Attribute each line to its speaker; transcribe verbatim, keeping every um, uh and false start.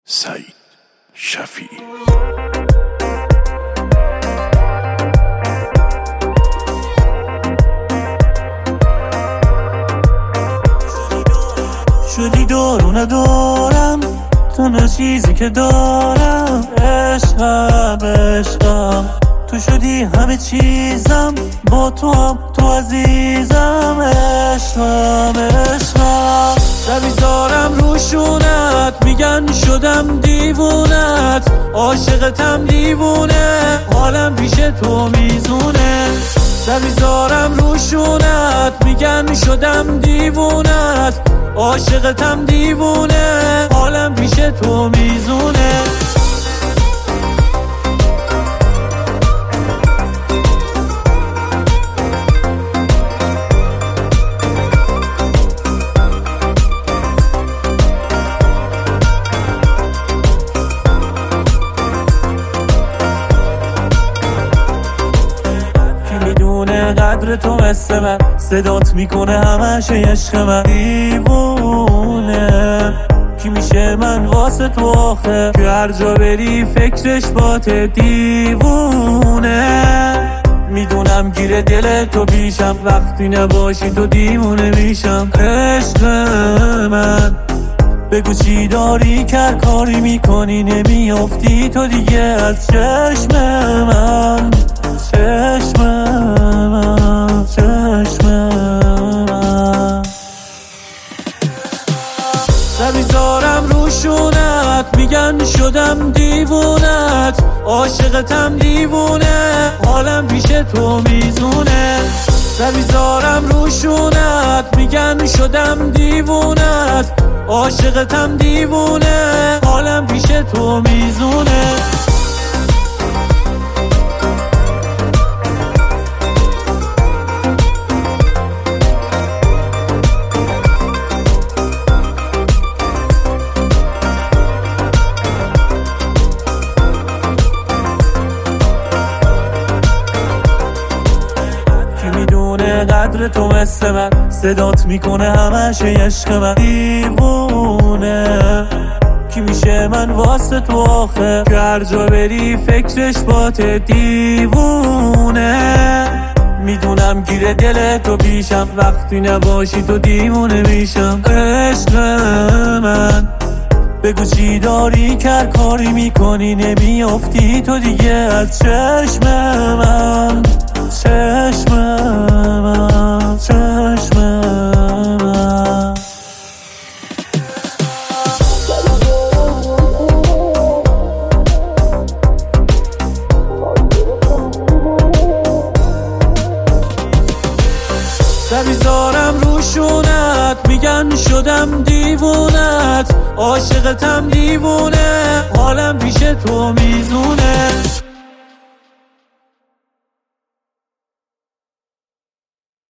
Speaker 1: سعید شفیعی.
Speaker 2: شدی دارو ندارم، تنها چیزی که دارم عشقم عشقم. تو شدی همه چیزم، با تو هم تو عزیزم. عشقم عشقم. نمیذارم روشونت، میگن شدم دیوونت، عاشقتم دیوونه، حالم پیش تو میزونه. نمیذارم روشونت، میگن شدم دیوونت، عاشقتم دیوونه، حالم پیش تو میزونه. قدر تو مثل من صدات میکنه همش عشق من. دیوونه کی میشه من واسه تو آخه، که هر جا بری فکرش باته. دیوونه میدونم گیره دل تو پیشم، وقتی نباشی تو دیوونه میشم. عشق من بگو چی داری، کر کاری میکنی نمیافتی تو دیگه از چشم من. چشم من چشم من. نمیذارم روشونت، میگن شدم دیوونت، عاشقتم دیوونه، حالم پیش تو میزونه. نمیذارم روشونت، میگن شدم دیوونت، عاشقتم دیوونه، حالم پیش تو میزونه. قدر تو مثل من صدات میکنه همش عشق من. دیوونه کی میشه من واسه تو آخه، که هر جا بری فکرش باته. دیوونه میدونم گیره دل تو پیشم، وقتی نباشی تو دیوونه میشم. عشق من بگو چی داری، کر کاری میکنی نمیافتی تو دیگه از چشم من. چشم من چشم من. نمیذارم روشونت، میگن شدم دیوونت، عاشقتم دیوونه، حالم پیش تو میزونه.